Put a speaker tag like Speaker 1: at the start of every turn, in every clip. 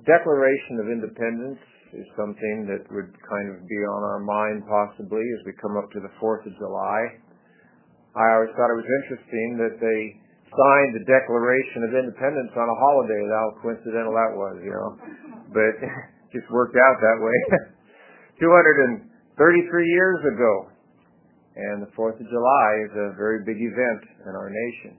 Speaker 1: Declaration of Independence is something that would kind of be on our mind possibly as we come up to the 4th of July. I always thought it was interesting that they signed the Declaration of Independence on a holiday. How coincidental that was, But it just worked out that way. 233 years ago. And the 4th of July is a very big event in our nation.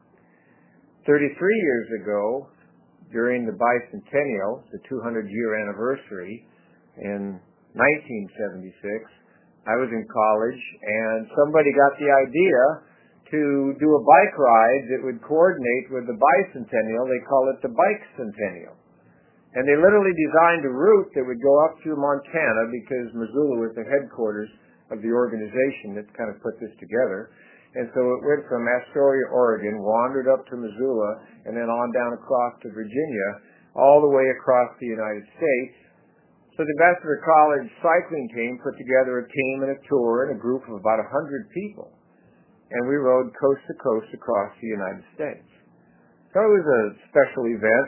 Speaker 1: 33 years ago, during the bicentennial, the 200-year anniversary, in 1976, I was in college, and somebody got the idea to do a bike ride that would coordinate with the bicentennial. They call it the Bikecentennial. And they literally designed a route that would go up through Montana, because Missoula was the headquarters of the organization that kind of put this together. And so it went from Astoria, Oregon, wandered up to Missoula, and then on down across to Virginia, all the way across the United States. So the Ambassador College cycling team put together a team and a tour and a group of about 100 people. And we rode coast to coast across the United States. So it was a special event.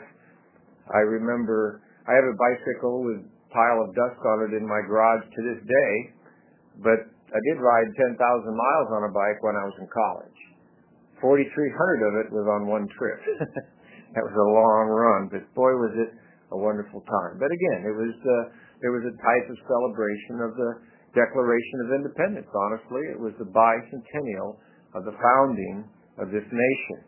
Speaker 1: I remember I have a bicycle with a pile of dust on it in my garage to this day, but I did ride 10,000 miles on a bike when I was in college. 4,300 of it was on one trip. That was a long run, but boy, was it a wonderful time. But again, there was a type of celebration of the Declaration of Independence. Honestly, it was the bicentennial of the founding of this nation.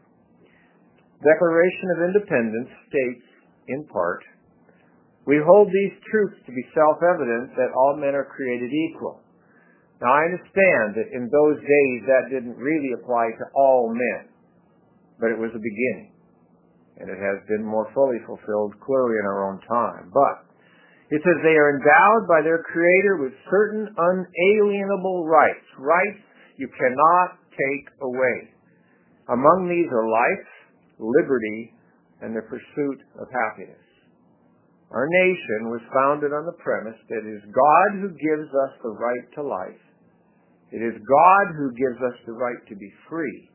Speaker 1: Declaration of Independence states, in part, "We hold these truths to be self-evident that all men are created equal." Now, I understand that in those days that didn't really apply to all men, but it was a beginning, and it has been more fully fulfilled clearly in our own time. But it says they are endowed by their Creator with certain unalienable rights, rights you cannot take away. Among these are life, liberty, and the pursuit of happiness. Our nation was founded on the premise that it is God who gives us the right to life. It is God who gives us the right to be free,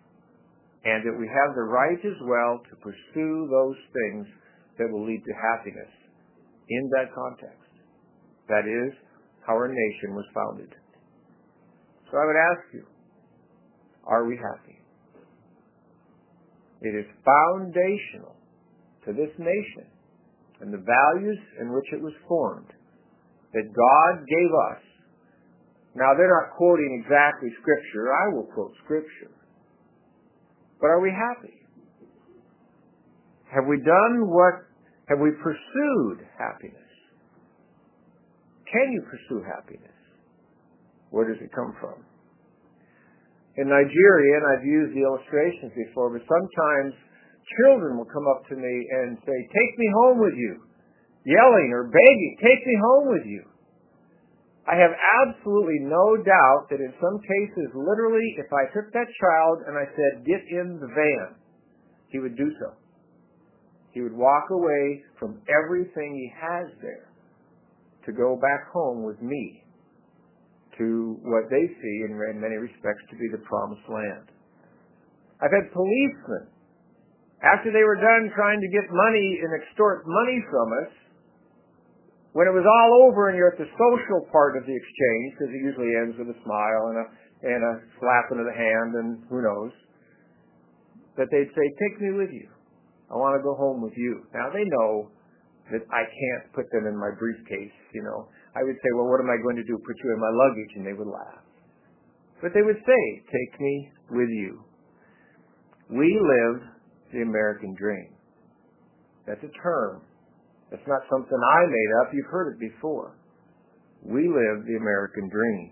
Speaker 1: and that we have the right as well to pursue those things that will lead to happiness in that context. That is how our nation was founded. So I would ask you, are we happy? It is foundational to this nation and the values in which it was formed that God gave us. Now, they're not quoting exactly Scripture. I will quote Scripture. But are we happy? Have we pursued happiness? Can you pursue happiness? Where does it come from? In Nigeria, and I've used the illustrations before, but sometimes children will come up to me and say, "Take me home with you," yelling or begging, "Take me home with you." I have absolutely no doubt that in some cases, literally, if I took that child and I said, "Get in the van," he would do so. He would walk away from everything he has there to go back home with me to what they see in many respects to be the promised land. I've had policemen, after they were done trying to get money and extort money from us, when it was all over and you're at the social part of the exchange, because it usually ends with a smile and a slapping of the hand and who knows, that they'd say, "Take me with you. I want to go home with you." Now, they know that I can't put them in my briefcase, I would say, "Well, what am I going to do? Put you in my luggage?" And they would laugh. But they would say, "Take me with you." We live the American dream. That's a term. That's not something I made up. You've heard it before. We live the American dream.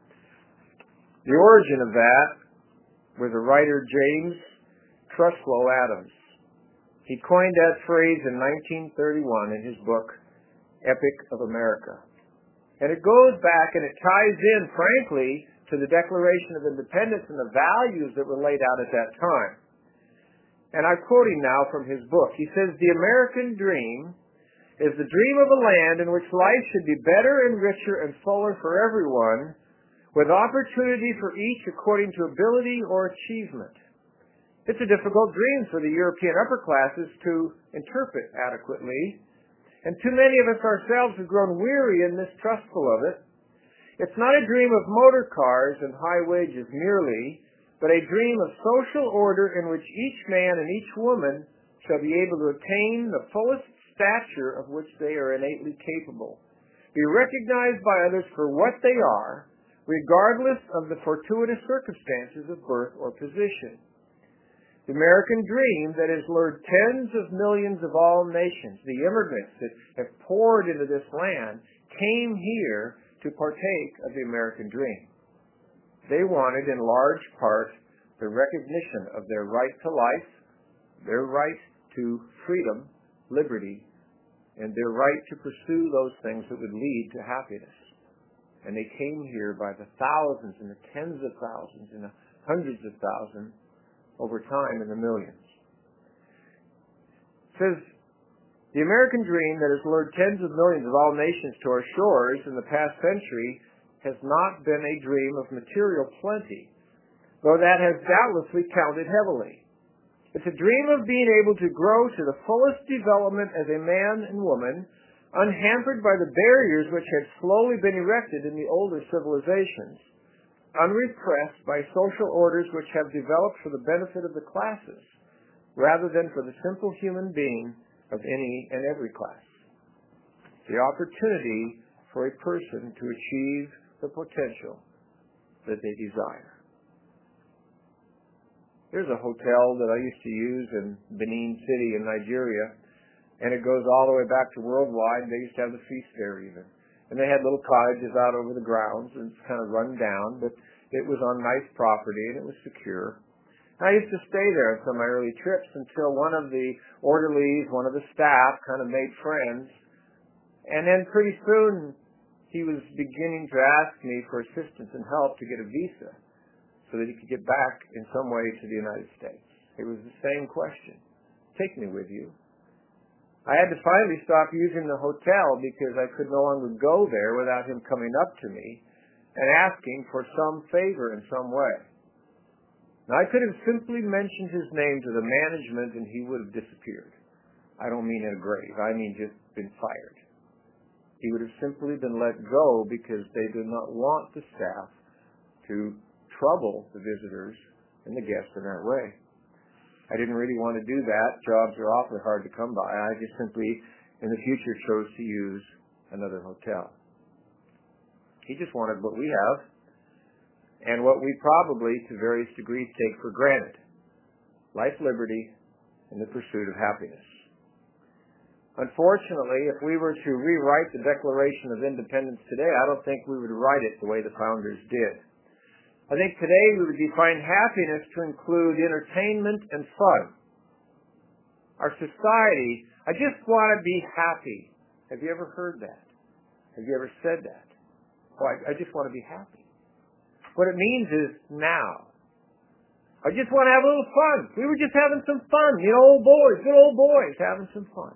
Speaker 1: The origin of that was a writer, James Truslow Adams. He coined that phrase in 1931 in his book, Epic of America. And it goes back and it ties in, frankly, to the Declaration of Independence and the values that were laid out at that time. And I'm quoting now from his book. He says, "The American dream is the dream of a land in which life should be better and richer and fuller for everyone, with opportunity for each according to ability or achievement. It's a difficult dream for the European upper classes to interpret adequately, and too many of us ourselves have grown weary and mistrustful of it. It's not a dream of motor cars and high wages merely, but a dream of social order in which each man and each woman shall be able to attain the fullest stature of which they are innately capable, be recognized by others for what they are, regardless of the fortuitous circumstances of birth or position. The American dream that has lured tens of millions of all nations, the immigrants that have poured into this land, came here to partake of the American dream. They wanted, in large part, the recognition of their right to life, their right to freedom, liberty, and their right to pursue those things that would lead to happiness. And they came here by the thousands and the tens of thousands and the hundreds of thousands, over time in the millions. It says, the American dream that has lured tens of millions of all nations to our shores in the past century has not been a dream of material plenty, though that has doubtlessly counted heavily. It's a dream of being able to grow to the fullest development as a man and woman, unhampered by the barriers which had slowly been erected in the older civilizations, unrepressed by social orders which have developed for the benefit of the classes, rather than for the simple human being of any and every class. The opportunity for a person to achieve the potential that they desire. There's a hotel that I used to use in Benin City in Nigeria, and it goes all the way back to worldwide. They used to have the feast there even. And they had little cottages out over the grounds, and it's kind of run down, but it was on nice property, and it was secure. And I used to stay there on some of my early trips until one of the orderlies, one of the staff, kind of made friends. And then pretty soon, he was beginning to ask me for assistance and help to get a visa so that he could get back in some way to the United States. It was the same question. Take me with you. I had to finally stop using the hotel because I could no longer go there without him coming up to me and asking for some favor in some way. Now, I could have simply mentioned his name to the management and he would have disappeared. I don't mean in a grave. I mean just been fired. He would have simply been let go because they did not want the staff to trouble the visitors and the guests in that way. I didn't really want to do that. Jobs are awfully hard to come by. I just simply, in the future, chose to use another hotel. He just wanted what we have and what we probably, to various degrees, take for granted. Life, liberty, and the pursuit of happiness. Unfortunately, if we were to rewrite the Declaration of Independence today, I don't think we would write it the way the founders did. I think today we would define happiness to include entertainment and fun. Our society, I just want to be happy. Have you ever heard that? Have you ever said that? Oh, I just want to be happy. What it means is now. I just want to have a little fun. We were just having some fun. You know, old boys, good old boys, having some fun.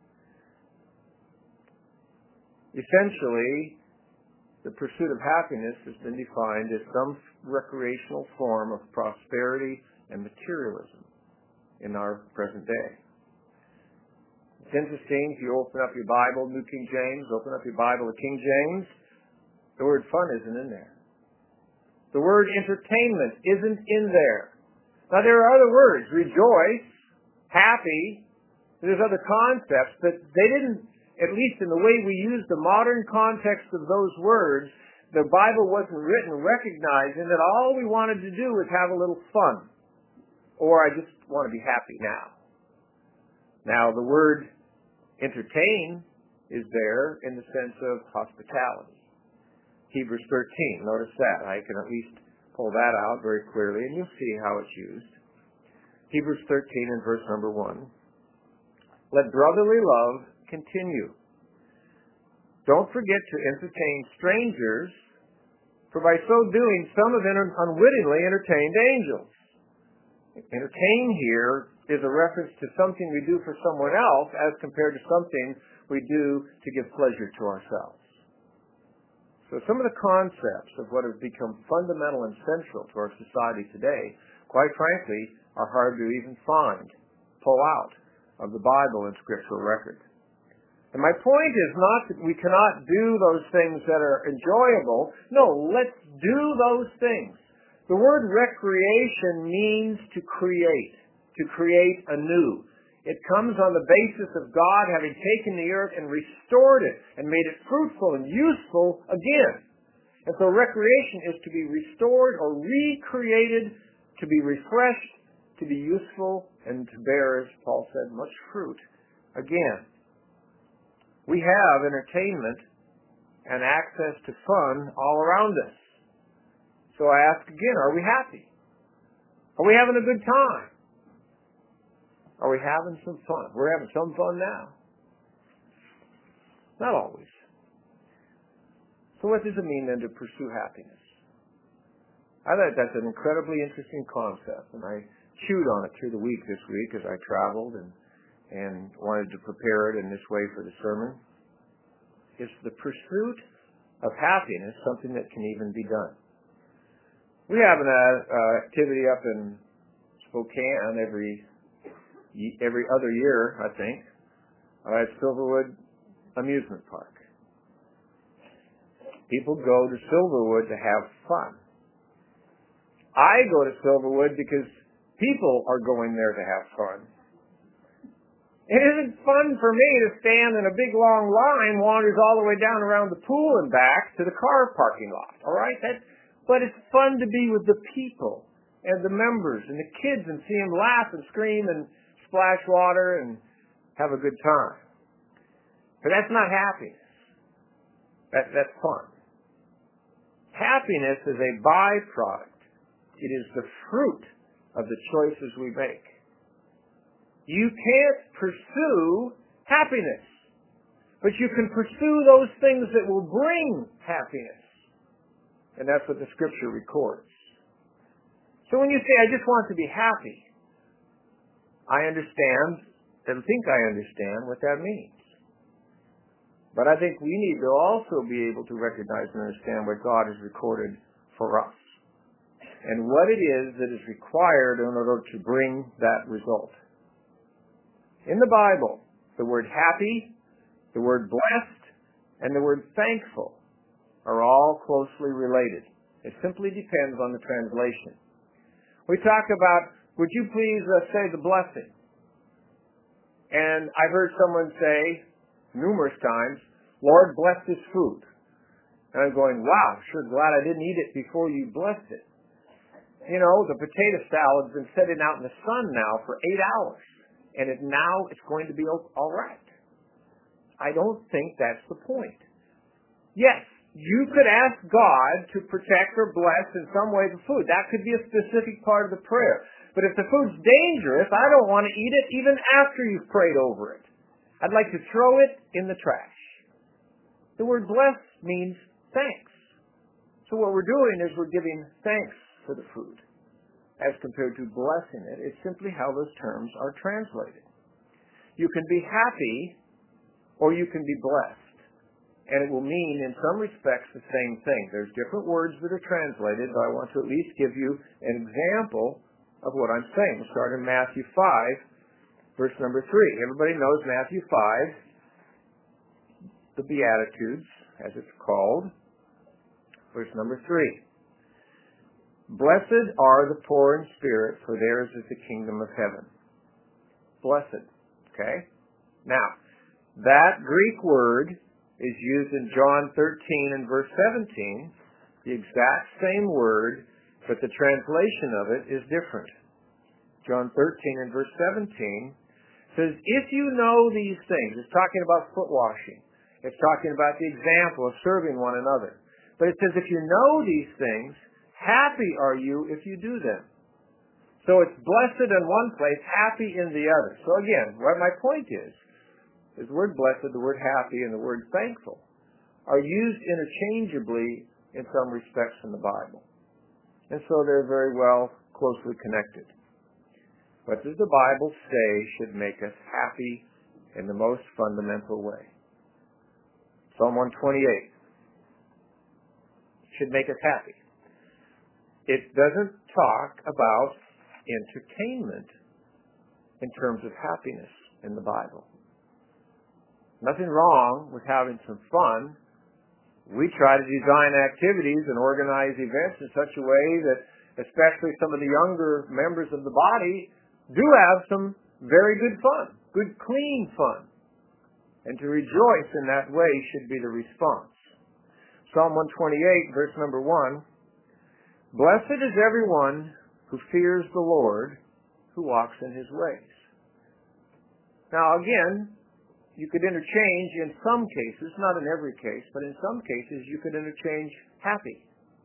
Speaker 1: Essentially, the pursuit of happiness has been defined as some recreational form of prosperity and materialism in our present day. It's interesting, if you open up your Bible, New King James, open up your Bible to King James, the word fun isn't in there. The word entertainment isn't in there. Now there are other words, rejoice, happy, there's other concepts, but they didn't, at least in the way we use the modern context of those words, the Bible wasn't written recognizing that all we wanted to do was have a little fun. Or I just want to be happy now. Now, the word entertain is there in the sense of hospitality. Hebrews 13, notice that. I can at least pull that out very clearly, and you'll see how it's used. Hebrews 13 and verse number 1. Let brotherly love continue. Don't forget to entertain strangers, for by so doing some have unwittingly entertained angels. Entertain here is a reference to something we do for someone else as compared to something we do to give pleasure to ourselves. So some of the concepts of what has become fundamental and central to our society today, quite frankly, are hard to even pull out of the Bible and scriptural record. And my point is not that we cannot do those things that are enjoyable. No, let's do those things. The word recreation means to create anew. It comes on the basis of God having taken the earth and restored it and made it fruitful and useful again. And so recreation is to be restored or recreated, to be refreshed, to be useful, and to bear, as Paul said, much fruit again. We have entertainment and access to fun all around us. So I ask again, are we happy? Are we having a good time? Are we having some fun? We're having some fun now. Not always. So what does it mean then to pursue happiness? I thought that's an incredibly interesting concept, and I chewed on it through the week this week as I traveled and wanted to prepare it in this way for the sermon. Is the pursuit of happiness something that can even be done? We have an activity up in Spokane every other year, I think, at Silverwood Amusement Park. People go to Silverwood to have fun. I go to Silverwood because people are going there to have fun. It isn't fun for me to stand in a big long line, wanders all the way down around the pool and back to the car parking lot, all right? But it's fun to be with the people and the members and the kids and see them laugh and scream and splash water and have a good time. But that's not happiness. That's fun. Happiness is a byproduct. It is the fruit of the choices we make. You can't pursue happiness, but you can pursue those things that will bring happiness. And that's what the Scripture records. So when you say, I just want to be happy, I understand and think I understand what that means. But I think we need to also be able to recognize and understand what God has recorded for us and what it is that is required in order to bring that result. In the Bible, the word happy, the word blessed, and the word thankful are all closely related. It simply depends on the translation. We talk about, would you please say the blessing? And I've heard someone say numerous times, Lord, bless this food. And I'm going, wow, sure glad I didn't eat it before you blessed it. You know, the potato salad's been sitting out in the sun now for 8 hours. And now it's going to be all right. I don't think that's the point. Yes, you could ask God to protect or bless in some way the food. That could be a specific part of the prayer. But if the food's dangerous, I don't want to eat it even after you've prayed over it. I'd like to throw it in the trash. The word bless means thanks. So what we're doing is we're giving thanks for the food as compared to blessing it. It's simply how those terms are translated. You can be happy or you can be blessed. And it will mean, in some respects, the same thing. There's different words that are translated, but I want to at least give you an example of what I'm saying. We'll start in Matthew 5, verse number 3. Everybody knows Matthew 5, the Beatitudes, as it's called. Verse number 3. Blessed are the poor in spirit, for theirs is the kingdom of heaven. Blessed. Okay? Now, that Greek word is used in John 13 and verse 17, the exact same word, but the translation of it is different. John 13 and verse 17 says, if you know these things, it's talking about foot washing. It's talking about the example of serving one another. But it says, if you know these things, happy are you if you do them. So it's blessed in one place, happy in the other. So again, what my point is the word blessed, the word happy, and the word thankful are used interchangeably in some respects in the Bible. And so they're very well closely connected. What does the Bible say should make us happy in the most fundamental way? Psalm 128 should make us happy. It doesn't talk about entertainment in terms of happiness in the Bible. Nothing wrong with having some fun. We try to design activities and organize events in such a way that especially some of the younger members of the body do have some very good fun, good clean fun. And to rejoice in that way should be the response. Psalm 128, verse number 1, "Blessed is everyone who fears the Lord, who walks in his ways." Now again, you could interchange in some cases, not in every case, but in some cases you could interchange happy.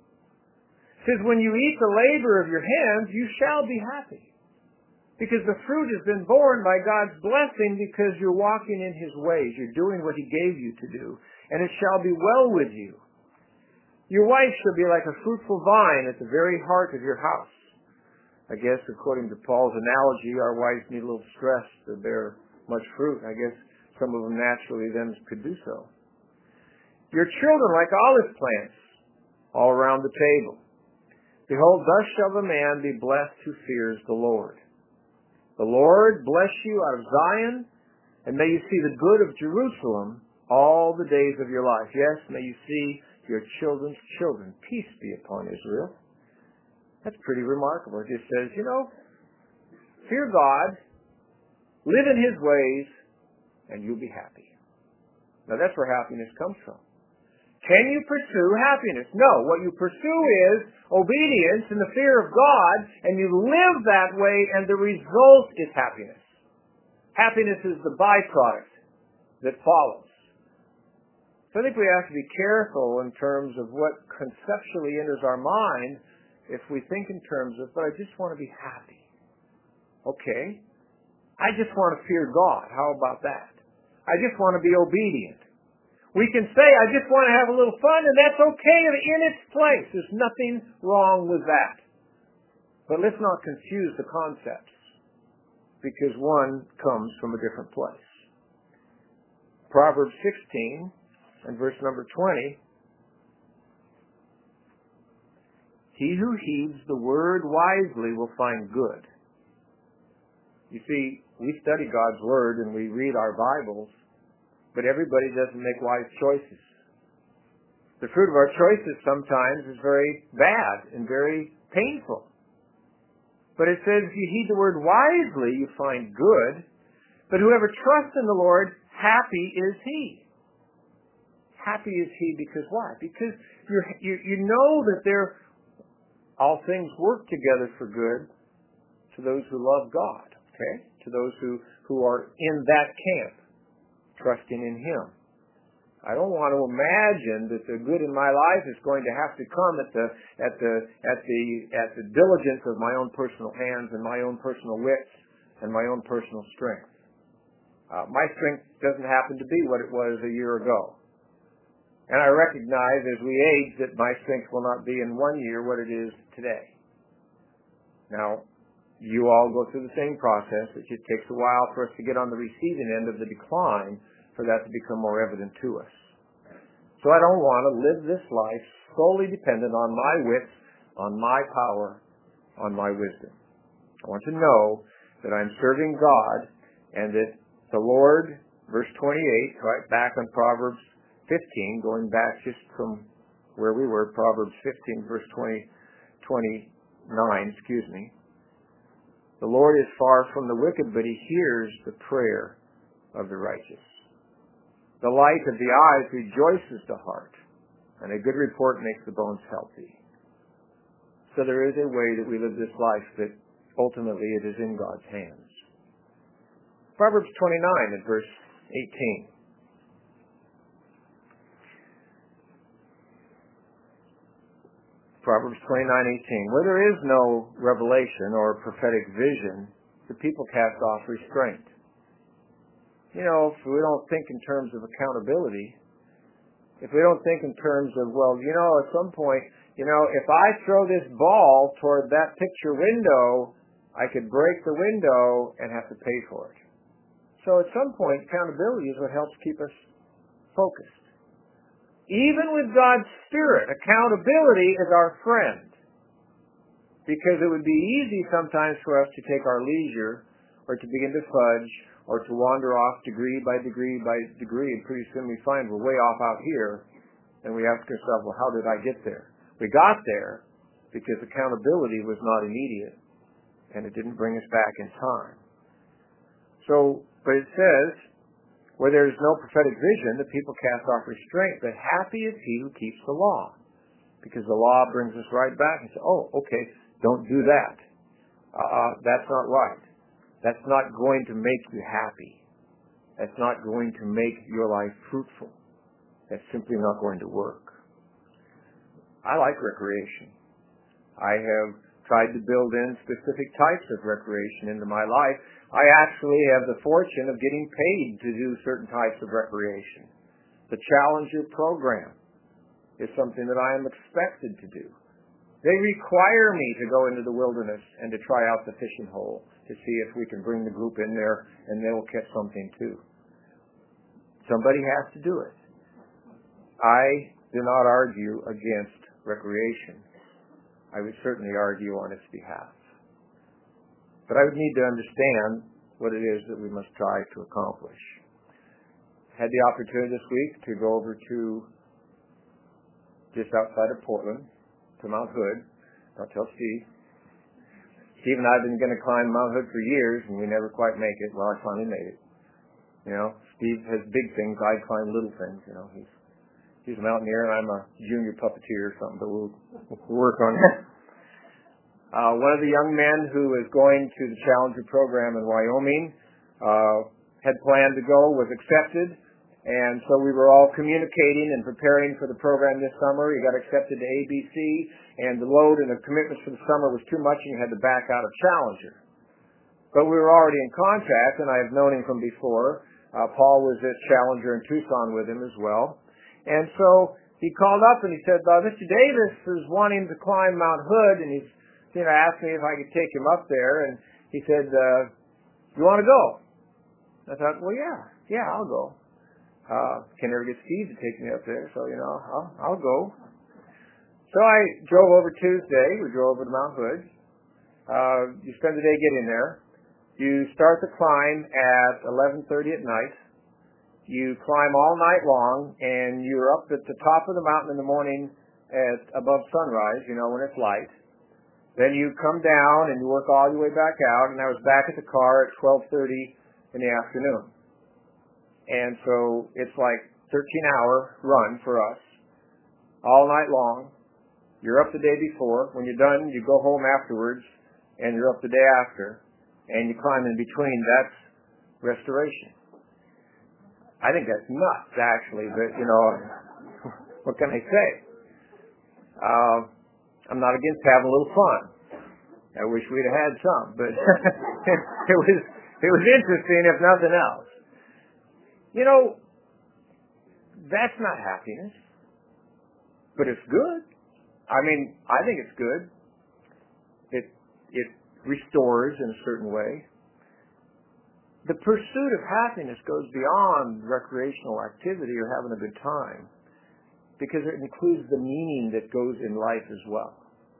Speaker 1: It says, "When you eat the labor of your hands, you shall be happy, because the fruit has been borne by God's blessing, because you're walking in his ways. You're doing what he gave you to do, and it shall be well with you. Your wife shall be like a fruitful vine at the very heart of your house." I guess according to Paul's analogy, our wives need a little stress to bear much fruit. I guess some of them naturally then could do so. "Your children like olive plants all around the table. Behold, thus shall the man be blessed who fears the Lord. The Lord bless you out of Zion, and may you see the good of Jerusalem all the days of your life. Yes, may you see your children's children. Peace be upon Israel." That's pretty remarkable. It just says, fear God, live in his ways, and you'll be happy. Now that's where happiness comes from. Can you pursue happiness? No. What you pursue is obedience and the fear of God, and you live that way, and the result is happiness. Happiness is the byproduct that follows. So I think we have to be careful in terms of what conceptually enters our mind if we think in terms of, but I just want to be happy. Okay. I just want to fear God. How about that? I just want to be obedient. We can say, I just want to have a little fun, and that's okay in its place. There's nothing wrong with that. But let's not confuse the concepts, because one comes from a different place. Proverbs 16 and verse number 20, "He who heeds the word wisely will find good." You see, we study God's word and we read our Bibles, but everybody doesn't make wise choices. The fruit of our choices sometimes is very bad and very painful. But it says, if you heed the word wisely, you find good. But whoever trusts in the Lord, happy is he. Happy is he because why? Because you know that all things work together for good to those who love God, okay? To those who are in that camp, trusting in him. I don't want to imagine that the good in my life is going to have to come at the diligence of my own personal hands and my own personal wits and my own personal strength. My strength doesn't happen to be what it was a year ago. And I recognize as we age that my strength will not be in 1 year what it is today. Now, you all go through the same process. It just takes a while for us to get on the receiving end of the decline for that to become more evident to us. So I don't want to live this life solely dependent on my wits, on my power, on my wisdom. I want to know that I'm serving God and that the Lord, verse 28, right back on Proverbs 15, going back just from where we were, Proverbs 15, verse 29, the Lord is far from the wicked, but he hears the prayer of the righteous. The light of the eyes rejoices the heart, and a good report makes the bones healthy. So there is a way that we live this life that ultimately it is in God's hands. Proverbs 29 and verse 18. Proverbs 29:18. Where there is no revelation or prophetic vision, the people cast off restraint. If we don't think in terms of accountability, if we don't think in terms of, at some point, if I throw this ball toward that picture window, I could break the window and have to pay for it. So at some point, accountability is what helps keep us focused. Even with God's Spirit, accountability is our friend. Because it would be easy sometimes for us to take our leisure or to begin to fudge or to wander off degree by degree by degree, and pretty soon we find we're way off out here, and we ask ourselves, well, how did I get there? We got there because accountability was not immediate, and it didn't bring us back in time. So, but it says, where there is no prophetic vision, the people cast off restraint, but happy is he who keeps the law, because the law brings us right back and says, oh, okay, don't do that. That's not right. That's not going to make you happy. That's not going to make your life fruitful. That's simply not going to work. I like recreation. I have tried to build in specific types of recreation into my life. I actually have the fortune of getting paid to do certain types of recreation. The Challenger program is something that I am expected to do. They require me to go into the wilderness and to try out the fishing hole to see if we can bring the group in there and they will catch something too. Somebody has to do it. I do not argue against recreation. I would certainly argue on its behalf. But I would need to understand what it is that we must try to accomplish. Had the opportunity this week to go over to just outside of Portland, to Mount Hood. I'll tell Steve. Steve and I have been going to climb Mount Hood for years, and we never quite make it. Well, I finally made it. You know, Steve has big things. I climb little things. You know, he's a mountaineer, and I'm a junior puppeteer or something, but we'll work on that. One of the young men who is going to the Challenger program in Wyoming had planned to go, was accepted. And so we were all communicating and preparing for the program this summer. He got accepted to ABC, and the load and the commitments for the summer was too much, and he had to back out of Challenger. But we were already in contact, and I have known him from before. Paul was at Challenger in Tucson with him as well. And so he called up and he said, Mr. Davis is wanting to climb Mount Hood, and he's asked me if I could take him up there. And he said, you want to go? I thought, well, yeah, I'll go. Can never get Steve to take me up there, so, I'll go. So I drove over Tuesday. We drove over to Mount Hood. You spend the day getting there. You start the climb at 11:30 at night. You climb all night long, and you're up at the top of the mountain in the morning at above sunrise, when it's light. Then you come down, and you work all your way back out, and I was back at the car at 12:30 in the afternoon. And so it's like 13-hour run for us, all night long. You're up the day before. When you're done, you go home afterwards, and you're up the day after, and you climb in between. That's restoration. I think that's nuts, actually, but, what can I say? I'm not against having a little fun. I wish we'd have had some, but it was interesting, if nothing else. That's not happiness, but it's good. I think it's good. It restores in a certain way. The pursuit of happiness goes beyond recreational activity or having a good time, because it includes the meaning that goes in life as well.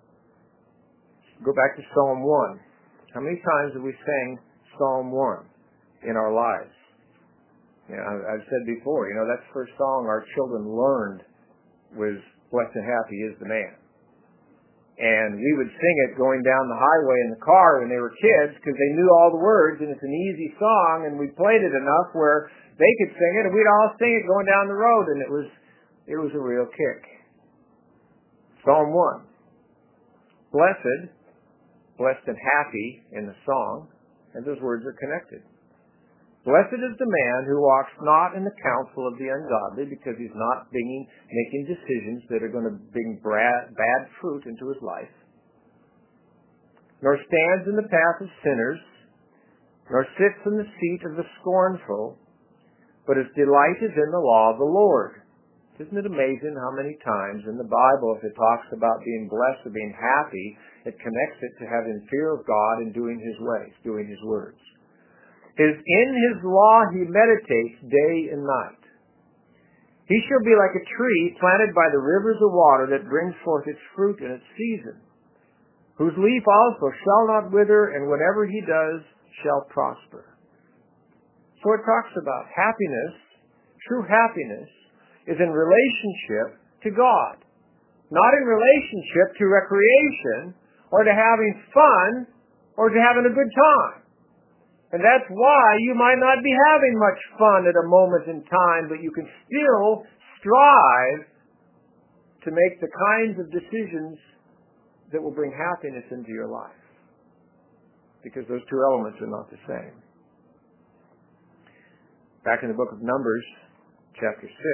Speaker 1: Go back to Psalm 1. How many times have we sang Psalm 1 in our lives? I've said before, that's the first song our children learned was Blessed and Happy is the Man. And we would sing it going down the highway in the car when they were kids because they knew all the words, and it's an easy song, and we played it enough where they could sing it, and we'd all sing it going down the road, and it was a real kick. Psalm 1. Blessed and happy in the song, and those words are connected. Blessed is the man who walks not in the counsel of the ungodly, because he's not making decisions that are going to bring bad fruit into his life, nor stands in the path of sinners, nor sits in the seat of the scornful, but his delight is in the law of the Lord. Isn't it amazing how many times in the Bible, if it talks about being blessed or being happy, it connects it to having fear of God and doing his ways, doing his words. In his law he meditates day and night. He shall be like a tree planted by the rivers of water that brings forth its fruit in its season, whose leaf also shall not wither, and whatever he does shall prosper. So it talks about happiness, true happiness, is in relationship to God, not in relationship to recreation or to having fun or to having a good time. And that's why you might not be having much fun at a moment in time, but you can still strive to make the kinds of decisions that will bring happiness into your life. Because those two elements are not the same. Back in the book of Numbers, chapter 6,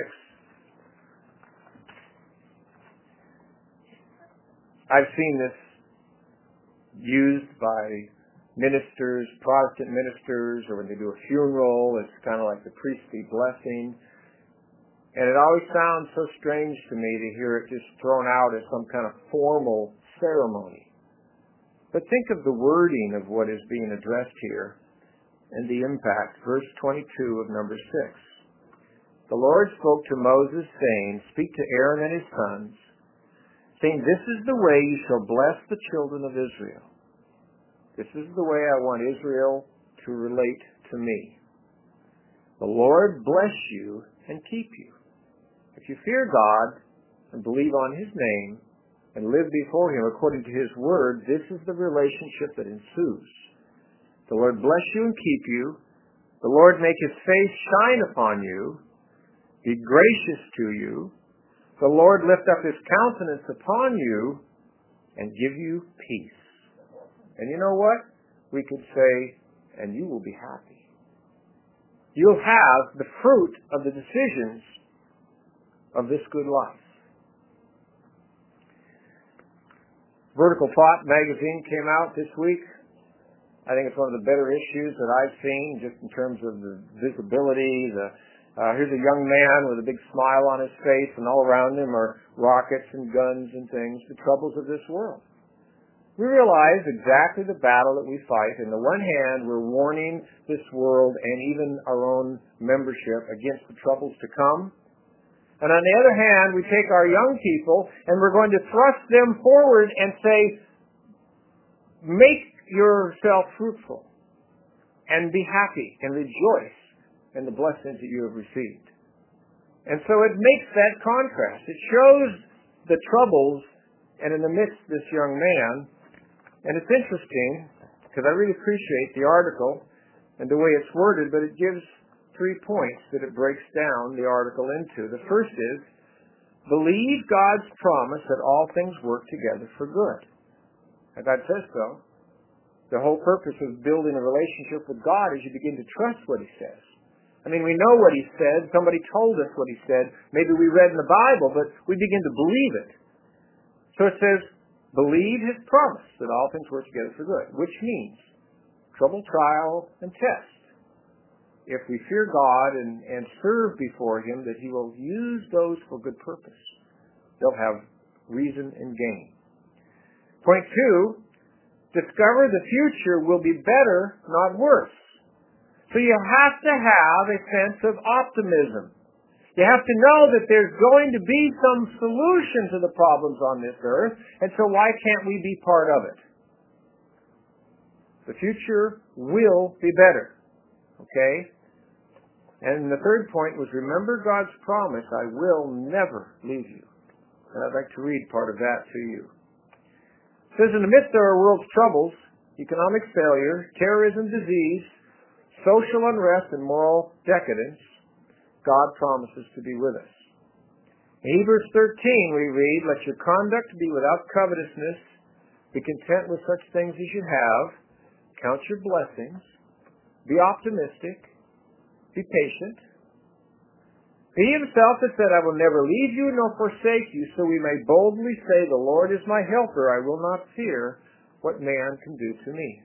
Speaker 1: I've seen this used by ministers, Protestant ministers, or when they do a funeral, it's kind of like the priestly blessing. And it always sounds so strange to me to hear it just thrown out as some kind of formal ceremony. But think of the wording of what is being addressed here and the impact. Verse 22 of Numbers 6. The Lord spoke to Moses, saying, Speak to Aaron and his sons, saying, This is the way you shall bless the children of Israel. This is the way I want Israel to relate to me. The Lord bless you and keep you. If you fear God and believe on His name and live before Him according to His word, this is the relationship that ensues. The Lord bless you and keep you. The Lord make His face shine upon you, be gracious to you. The Lord lift up His countenance upon you and give you peace. And you know what? We could say, and you will be happy. You'll have the fruit of the decisions of this good life. Vertical Thought magazine came out this week. I think it's one of the better issues that I've seen, just in terms of the visibility. Here's a young man with a big smile on his face, and all around him are rockets and guns and things, the troubles of this world. We realize exactly the battle that we fight. On the one hand, we're warning this world and even our own membership against the troubles to come. And on the other hand, we take our young people and we're going to thrust them forward and say, make yourself fruitful and be happy and rejoice in the blessings that you have received. And so it makes that contrast. It shows the troubles, and in the midst of this young man. And it's interesting, because I really appreciate the article and the way it's worded, but it gives 3 points that it breaks down the article into. The first is, believe God's promise that all things work together for good. And God says so. The whole purpose of building a relationship with God is you begin to trust what He says. I mean, we know what He said. Somebody told us what He said. Maybe we read in the Bible, but we begin to believe it. So it says, believe His promise that all things work together for good, which means trouble, trial, and test. If we fear God and serve before Him, that He will use those for good purpose. They'll have reason and gain. Point 2, discover the future will be better, not worse. So you have to have a sense of optimism. You have to know that there's going to be some solution to the problems on this earth, and so why can't we be part of it? The future will be better. Okay? And the third point was, remember God's promise, I will never leave you. And I'd like to read part of that to you. It says, in the midst of our world's troubles, economic failure, terrorism, disease, social unrest, and moral decadence, God promises to be with us. In Hebrews 13 we read, let your conduct be without covetousness, be content with such things as you have, count your blessings, be optimistic, be patient. He Himself has said, I will never leave you nor forsake you, so we may boldly say, the Lord is my helper, I will not fear what man can do to me.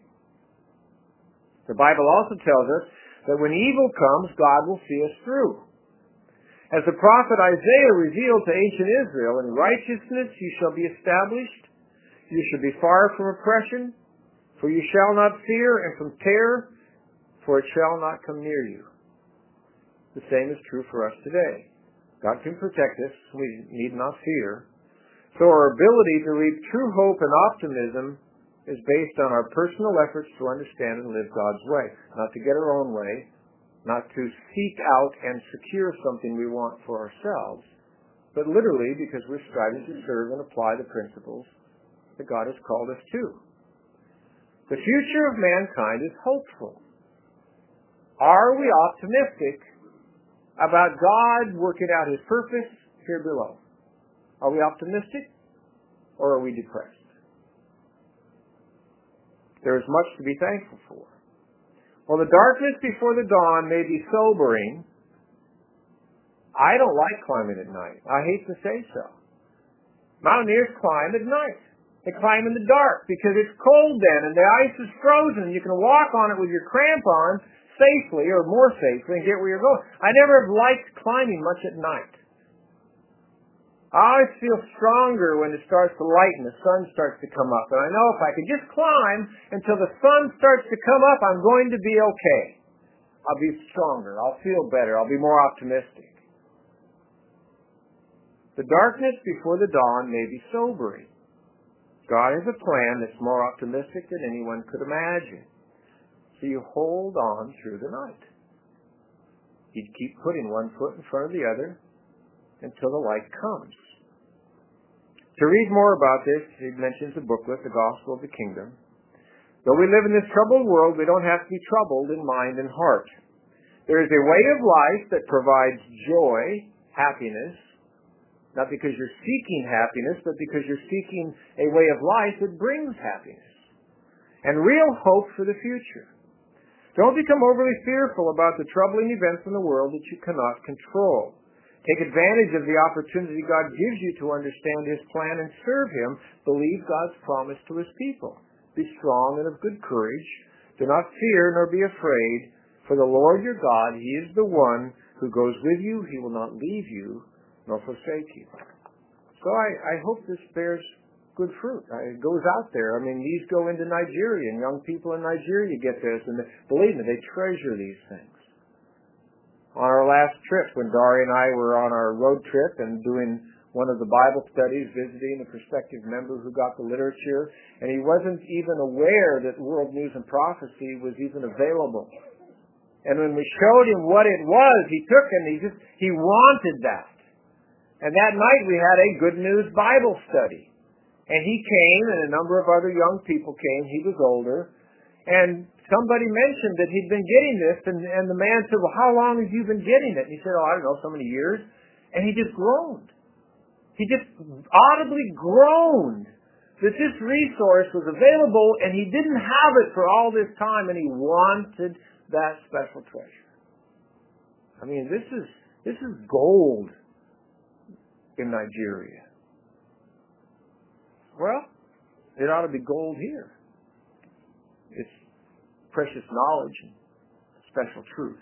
Speaker 1: The Bible also tells us that when evil comes, God will see us through. As the prophet Isaiah revealed to ancient Israel, in righteousness you shall be established, you shall be far from oppression, for you shall not fear, and from terror, for it shall not come near you. The same is true for us today. God can protect us, we need not fear. So our ability to reap true hope and optimism is based on our personal efforts to understand and live God's way. Not to get our own way, not to seek out and secure something we want for ourselves, but literally because we're striving to serve and apply the principles that God has called us to. The future of mankind is hopeful. Are we optimistic about God working out His purpose here below? Are we optimistic or are we depressed? There is much to be thankful for. While the darkness before the dawn may be sobering, I don't like climbing at night. I hate to say so. Mountaineers climb at night. They climb in the dark because it's cold then and the ice is frozen. You can walk on it with your crampons safely or more safely and get where you're going. I never have liked climbing much at night. I always feel stronger when it starts to lighten, the sun starts to come up. And I know if I could just climb until the sun starts to come up, I'm going to be okay. I'll be stronger. I'll feel better. I'll be more optimistic. The darkness before the dawn may be sobering. God has a plan that's more optimistic than anyone could imagine. So you hold on through the night. You keep putting one foot in front of the other until the light comes. To read more about this, he mentions the booklet, The Gospel of the Kingdom. Though we live in this troubled world, we don't have to be troubled in mind and heart. There is a way of life that provides joy, happiness, not because you're seeking happiness, but because you're seeking a way of life that brings happiness and real hope for the future. Don't become overly fearful about the troubling events in the world that you cannot control. Take advantage of the opportunity God gives you to understand His plan and serve Him. Believe God's promise to His people. Be strong and of good courage. Do not fear nor be afraid, for the Lord your God, He is the one who goes with you. He will not leave you nor forsake you. So I hope this bears good fruit. It goes out there. I mean, these go into Nigeria, and young people in Nigeria get this, and believe me, they treasure these things. On our last trip, when Dari and I were on our road trip and doing one of the Bible studies, visiting a prospective member who got the literature, and he wasn't even aware that World News and Prophecy was even available. And when we showed him what it was, he took it and he wanted that. And that night we had a Good News Bible study. And he came, and a number of other young people came. He was older. And somebody mentioned that he'd been getting this, and the man said, well, how long have you been getting it? And he said, I don't know, so many years. And he just groaned. He just audibly groaned that this resource was available, and he didn't have it for all this time, and he wanted that special treasure. I mean, this is gold in Nigeria. Well, it ought to be gold here. It's precious knowledge and special truth.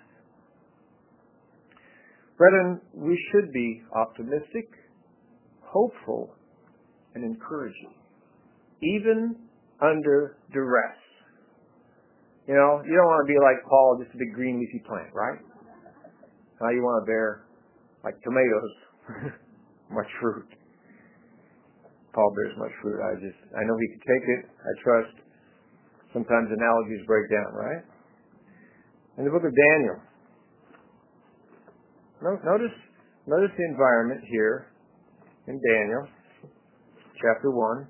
Speaker 1: Brethren, we should be optimistic, hopeful, and encouraging, even under duress. You know, you don't want to be like Paul, just a big green leafy plant, right? Now you want to bear, like tomatoes, much fruit. Paul bears much fruit. I know he can take it. I trust. Sometimes analogies break down, right? In the book of Daniel, notice the environment here in Daniel, chapter 1.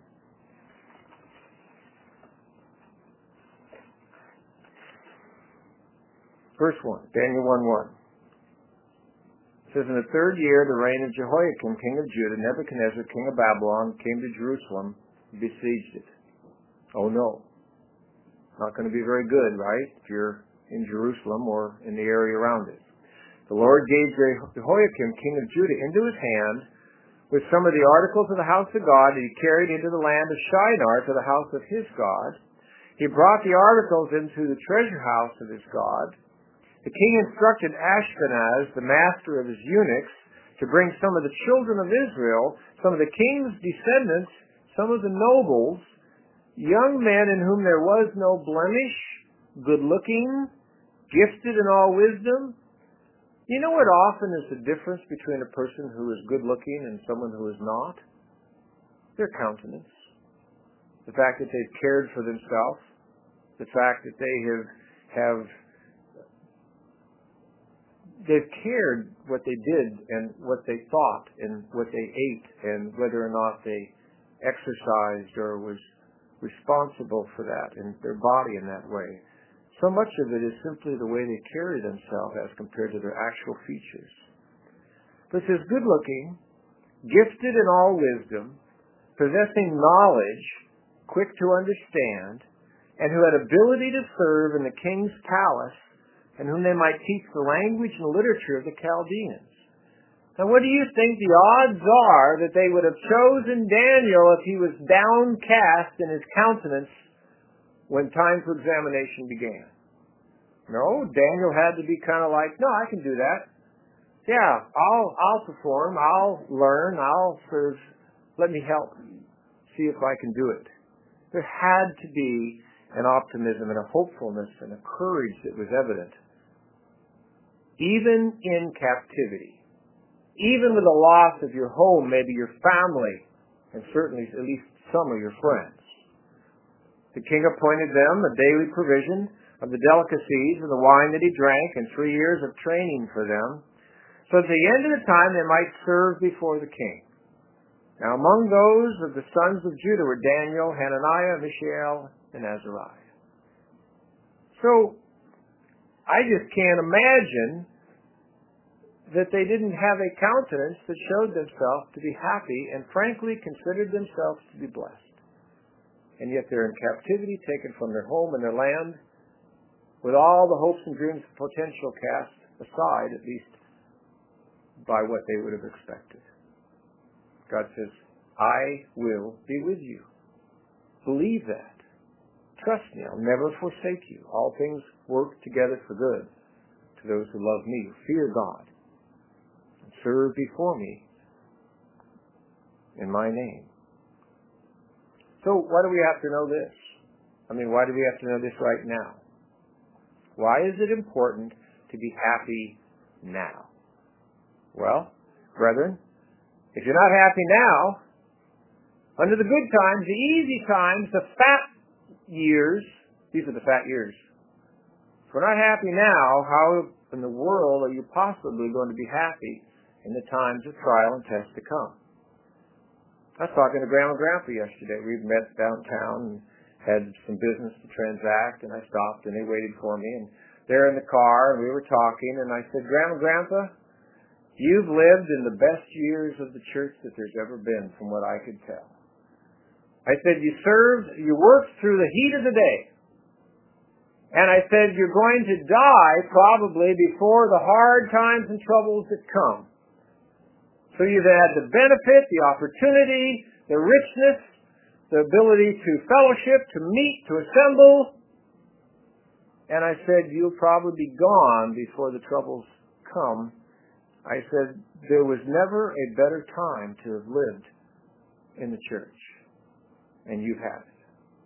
Speaker 1: Verse 1, Daniel 1:1. It says, in the third year of the reign of Jehoiakim, king of Judah, Nebuchadnezzar, king of Babylon, came to Jerusalem and besieged it. Oh no. Not going to be very good, right, if you're in Jerusalem or in the area around it. The Lord gave Jehoiakim, king of Judah, into his hand with some of the articles of the house of God that he carried into the land of Shinar to the house of his God. He brought the articles into the treasure house of his God. The king instructed Ashpenaz, the master of his eunuchs, to bring some of the children of Israel, some of the king's descendants, some of the nobles, young men in whom there was no blemish, good-looking, gifted in all wisdom. You know what often is the difference between a person who is good-looking and someone who is not? Their countenance. The fact that they've cared for themselves. The fact that they have they've cared what they did and what they thought and what they ate and whether or not they exercised or was responsible for that in their body in that way. So much of it is simply the way they carry themselves as compared to their actual features. But it says, good-looking, gifted in all wisdom, possessing knowledge, quick to understand, and who had ability to serve in the king's palace, and whom they might teach the language and literature of the Chaldeans. Now, what do you think the odds are that they would have chosen Daniel if he was downcast in his countenance when time for examination began? No, Daniel had to be kind of like, no, I can do that. Yeah, I'll perform, I'll learn, I'll serve. Let me help. See if I can do it. There had to be an optimism and a hopefulness and a courage that was evident. Even in captivity, even with the loss of your home, maybe your family, and certainly at least some of your friends. The king appointed them a daily provision of the delicacies and the wine that he drank, and 3 years of training for them, so at the end of the time they might serve before the king. Now among those of the sons of Judah were Daniel, Hananiah, Mishael, and Azariah. So I just can't imagine that they didn't have a countenance that showed themselves to be happy and frankly considered themselves to be blessed. And yet they're in captivity, taken from their home and their land, with all the hopes and dreams of potential cast aside, at least by what they would have expected. God says, I will be with you. Believe that. Trust me, I'll never forsake you. All things work together for good to those who love me, who fear God, and serve before me in my name. So why do we have to know this? I mean, why do we have to know this right now? Why is it important to be happy now? Well, brethren, if you're not happy now, under the good times, the easy times, the fat years, these are the fat years. If we're not happy now, how in the world are you possibly going to be happy in the times of trial and test to come? I was talking to Grandma and Grandpa yesterday. We met downtown and had some business to transact, and I stopped, and they waited for me, and they're in the car, and we were talking, and I said, Grandma and Grandpa, you've lived in the best years of the church that there's ever been, from what I could tell. I said, you worked through the heat of the day. And I said, you're going to die probably before the hard times and troubles that come. So you've had the benefit, the opportunity, the richness, the ability to fellowship, to meet, to assemble. And I said, you'll probably be gone before the troubles come. I said, there was never a better time to have lived in the church. And you've had it.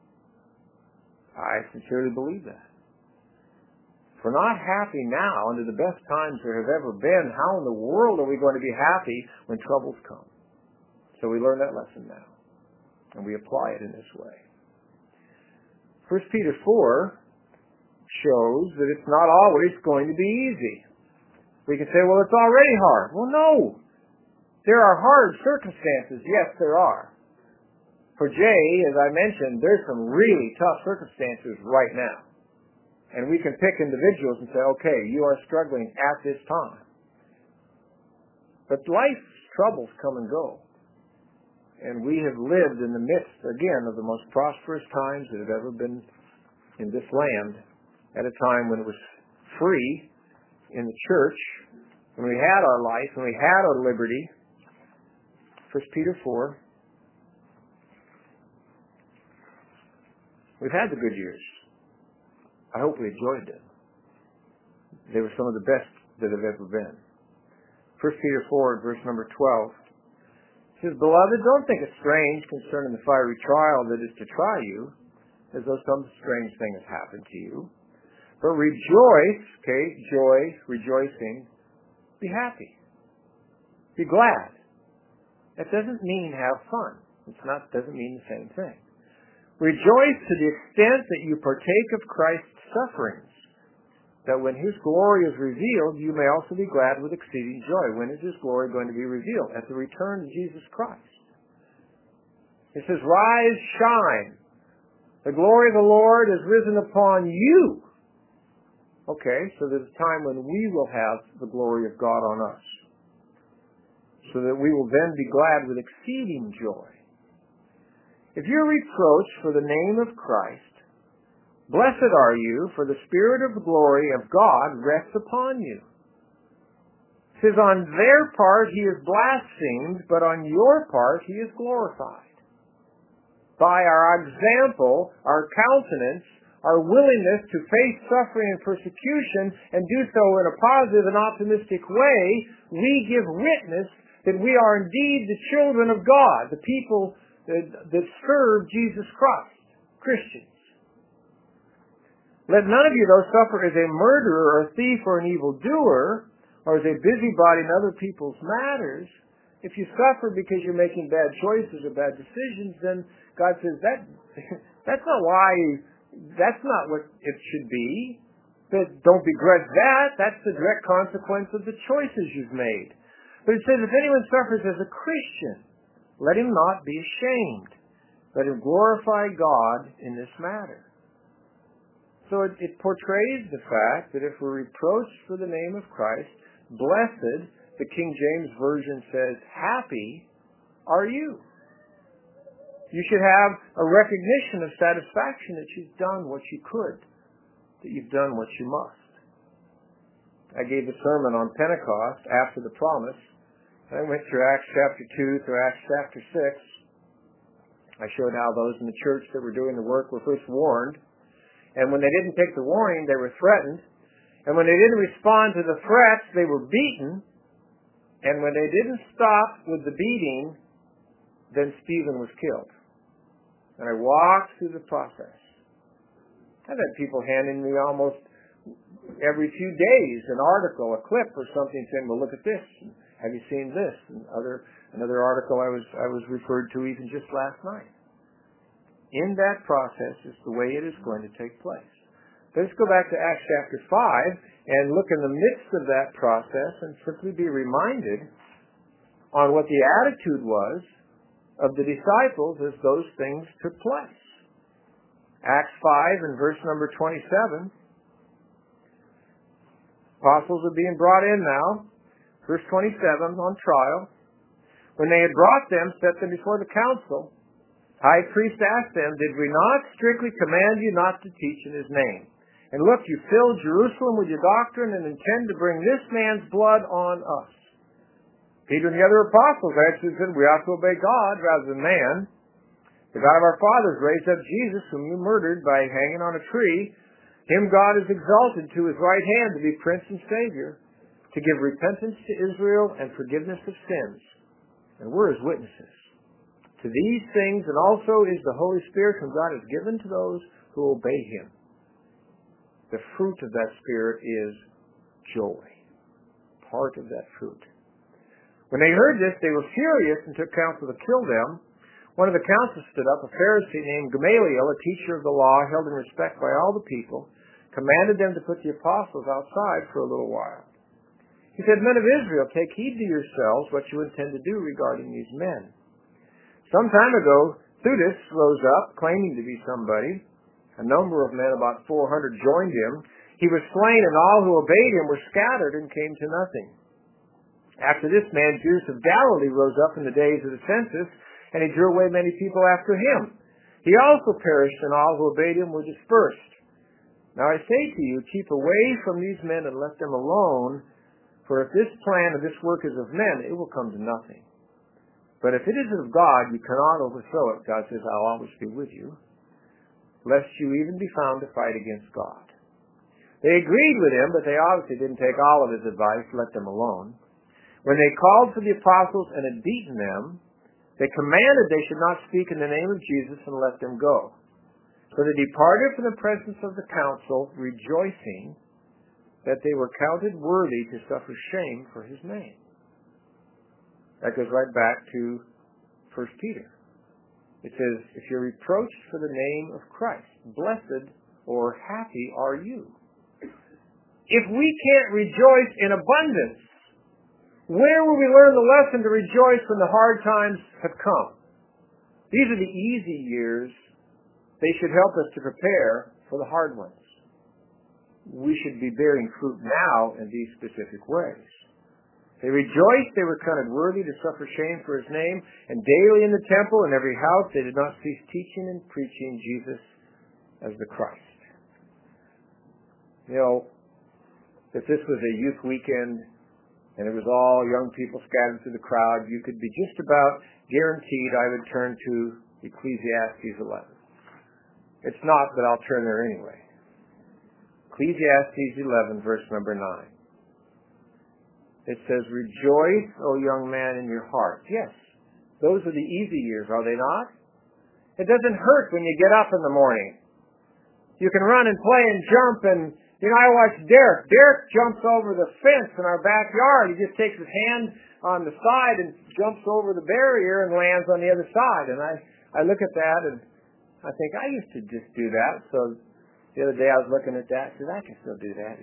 Speaker 1: I sincerely believe that. If we're not happy now under the best times there have ever been, how in the world are we going to be happy when troubles come? So we learn that lesson now. And we apply it in this way. 1 Peter 4 shows that it's not always going to be easy. We can say, well, it's already hard. Well, no. There are hard circumstances. Yes, there are. For Jay, as I mentioned, there's some really tough circumstances right now. And we can pick individuals and say, okay, you are struggling at this time. But life's troubles come and go. And we have lived in the midst, again, of the most prosperous times that have ever been in this land, at a time when it was free in the church, when we had our life, when we had our liberty. 1 Peter 4. We've had the good years. I hope we enjoyed them. They were some of the best that have ever been. 1 Peter 4, verse number 12. It says, Beloved, don't think it strange concerning the fiery trial that is to try you, as though some strange thing has happened to you. But rejoice, okay, joy, rejoicing, be happy. Be glad. That doesn't mean have fun. Doesn't mean the same thing. Rejoice to the extent that you partake of Christ's sufferings, that when His glory is revealed, you may also be glad with exceeding joy. When is His glory going to be revealed? At the return of Jesus Christ. It says, rise, shine. The glory of the Lord is risen upon you. Okay, so there's a time when we will have the glory of God on us, so that we will then be glad with exceeding joy. If you're reproached for the name of Christ, blessed are you, for the Spirit of the glory of God rests upon you. It says, on their part He is blasphemed, but on your part He is glorified. By our example, our countenance, our willingness to face suffering and persecution, and do so in a positive and optimistic way, we give witness that we are indeed the children of God, the people that serve Jesus Christ, Christians. Let none of you, though, suffer as a murderer or a thief or an evildoer, or as a busybody in other people's matters. If you suffer because you're making bad choices or bad decisions, then God says that's not what it should be. But don't begrudge that. That's the direct consequence of the choices you've made. But it says, if anyone suffers as a Christian, let him not be ashamed. Let him glorify God in this matter. So it portrays the fact that if we're reproached for the name of Christ, blessed, the King James Version says, happy are you. You should have a recognition of satisfaction that you've done what you could, that you've done what you must. I gave a sermon on Pentecost after the promise. I went through Acts chapter 2 through Acts chapter 6. I showed how those in the church that were doing the work were first warned. And when they didn't take the warning, they were threatened. And when they didn't respond to the threats, they were beaten. And when they didn't stop with the beating, then Stephen was killed. And I walked through the process. I've had people handing me almost every few days an article, a clip or something saying, well, look at this. Have you seen this? And another article I was referred to even just last night. In that process is the way it is going to take place. Let's go back to Acts chapter 5 and look in the midst of that process and simply be reminded on what the attitude was of the disciples as those things took place. Acts 5 and verse number 27. Apostles are being brought in now. Verse 27 on trial. When they had brought them, set them before the council, high priest asked them, did we not strictly command you not to teach in His name? And look, you filled Jerusalem with your doctrine and intend to bring this man's blood on us. Peter and the other apostles answered and said, we ought to obey God rather than man. The God of our fathers raised up Jesus, whom you murdered by hanging on a tree. Him God has exalted to His right hand to be Prince and Savior, to give repentance to Israel and forgiveness of sins. And we're His witnesses to these things, and also is the Holy Spirit whom God has given to those who obey Him. The fruit of that Spirit is joy. Part of that fruit. When they heard this, they were furious and took counsel to kill them. One of the council stood up, a Pharisee named Gamaliel, a teacher of the law, held in respect by all the people, commanded them to put the apostles outside for a little while. He said, men of Israel, take heed to yourselves what you intend to do regarding these men. Some time ago, Theudas rose up, claiming to be somebody. A number of men, about 400, joined him. He was slain, and all who obeyed him were scattered and came to nothing. After this man, Jews of Galilee rose up in the days of the census, and he drew away many people after him. He also perished, and all who obeyed him were dispersed. Now I say to you, keep away from these men and let them alone, for if this plan of this work is of men, it will come to nothing. But if it is of God, you cannot overthrow it. God says, I'll always be with you, lest you even be found to fight against God. They agreed with him, but they obviously didn't take all of his advice, let them alone. When they called for the apostles and had beaten them, they commanded they should not speak in the name of Jesus and let them go. So they departed from the presence of the council, rejoicing that they were counted worthy to suffer shame for His name. That goes right back to 1 Peter. It says, if you're reproached for the name of Christ, blessed or happy are you. If we can't rejoice in abundance, where will we learn the lesson to rejoice when the hard times have come? These are the easy years. They should help us to prepare for the hard ones. We should be bearing fruit now in these specific ways. They rejoiced, they were counted worthy to suffer shame for his name, and daily in the temple and every house they did not cease teaching and preaching Jesus as the Christ. You know, if this was a youth weekend and it was all young people scattered through the crowd, you could be just about guaranteed I would turn to Ecclesiastes 11. It's not, but I'll turn there anyway. Ecclesiastes 11, verse number 9. It says, "Rejoice, O young man, in your heart." Yes, those are the easy years, are they not? It doesn't hurt when you get up in the morning. You can run and play and jump and, I watched Derek. Derek jumps over the fence in our backyard. He just takes his hand on the side and jumps over the barrier and lands on the other side. And I look at that and I think, I used to just do that. So the other day I was looking at that and said, I can still do that,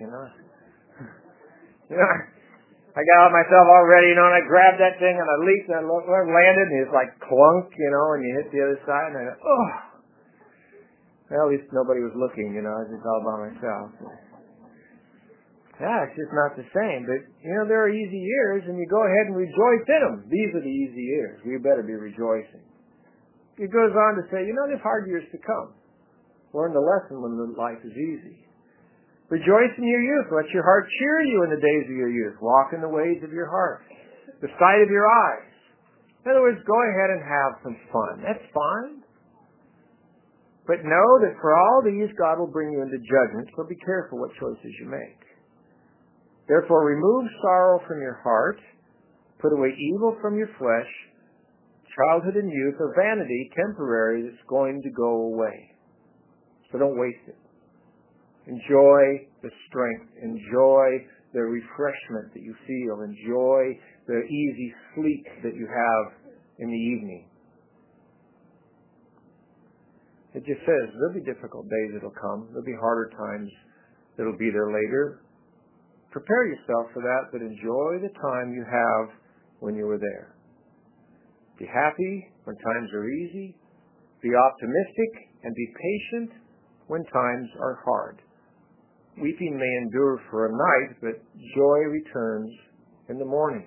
Speaker 1: I got out myself all ready, and I grabbed that thing and I leaped and I landed and it was like clunk, and you hit the other side and I go, oh. Well, at least nobody was looking, I was just all by myself. Yeah, it's just not the same. But, there are easy years, and you go ahead and rejoice in them. These are the easy years. We better be rejoicing. It goes on to say, there's hard years to come. Learn the lesson when the life is easy. Rejoice in your youth. Let your heart cheer you in the days of your youth. Walk in the ways of your heart, the sight of your eyes. In other words, go ahead and have some fun. That's fine. But know that for all these, God will bring you into judgment, so be careful what choices you make. Therefore, remove sorrow from your heart, put away evil from your flesh. Childhood and youth are vanity, temporary, that's going to go away. So don't waste it. Enjoy the strength. Enjoy the refreshment that you feel. Enjoy the easy sleep that you have in the evening. It just says there'll be difficult days that'll come. There'll be harder times that'll be there later. Prepare yourself for that, but enjoy the time you have when you were there. Be happy when times are easy. Be optimistic and be patient when times are hard. Weeping may endure for a night, but joy returns in the morning.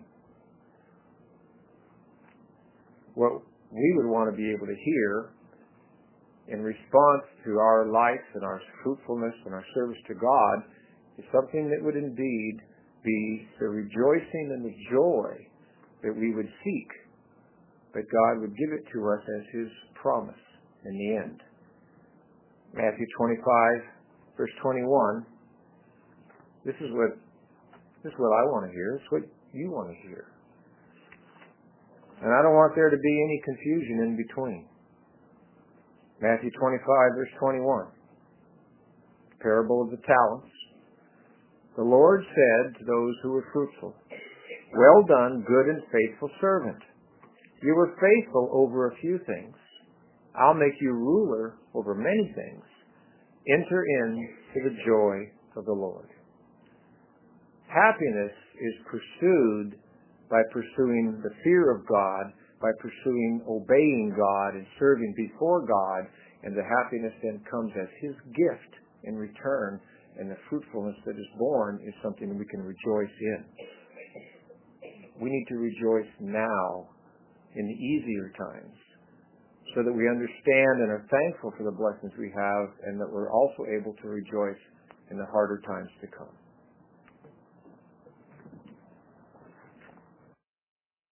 Speaker 1: What we would want to be able to hear in response to our life and our fruitfulness and our service to God is something that would indeed be the rejoicing and the joy that we would seek, but God would give it to us as His promise in the end. Matthew 25, verse 21. This is what I want to hear. It's what you want to hear. And I don't want there to be any confusion in between. Matthew 25, verse 21. Parable of the talents. The Lord said to those who were fruitful, "Well done, good and faithful servant. You were faithful over a few things. I'll make you ruler over many things. Enter into the joy of the Lord." Happiness is pursued by pursuing the fear of God, by pursuing obeying God and serving before God, and the happiness then comes as His gift in return, and the fruitfulness that is born is something we can rejoice in. We need to rejoice now in the easier times so that we understand and are thankful for the blessings we have, and that we're also able to rejoice in the harder times to come.